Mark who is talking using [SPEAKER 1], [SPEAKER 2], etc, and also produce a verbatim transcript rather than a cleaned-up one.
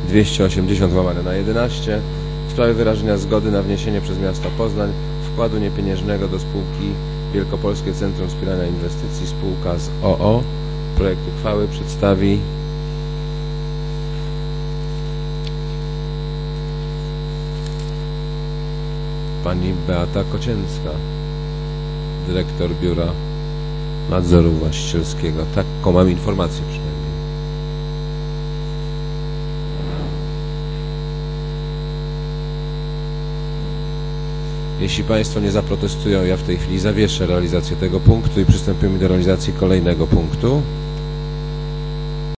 [SPEAKER 1] dwieście osiemdziesiąt łamane na jedenaście w sprawie wyrażenia zgody na wniesienie przez miasto Poznań wkładu niepieniężnego do spółki Wielkopolskie Centrum Wspierania Inwestycji spółka z o o. Projekt uchwały przedstawi pani Beata Kocięcka, dyrektor Biura Nadzoru Właścicielskiego. Taką mam informację przynajmniej. Jeśli Państwo nie zaprotestują, ja w tej chwili zawieszę realizację tego punktu i przystępujemy do realizacji kolejnego punktu.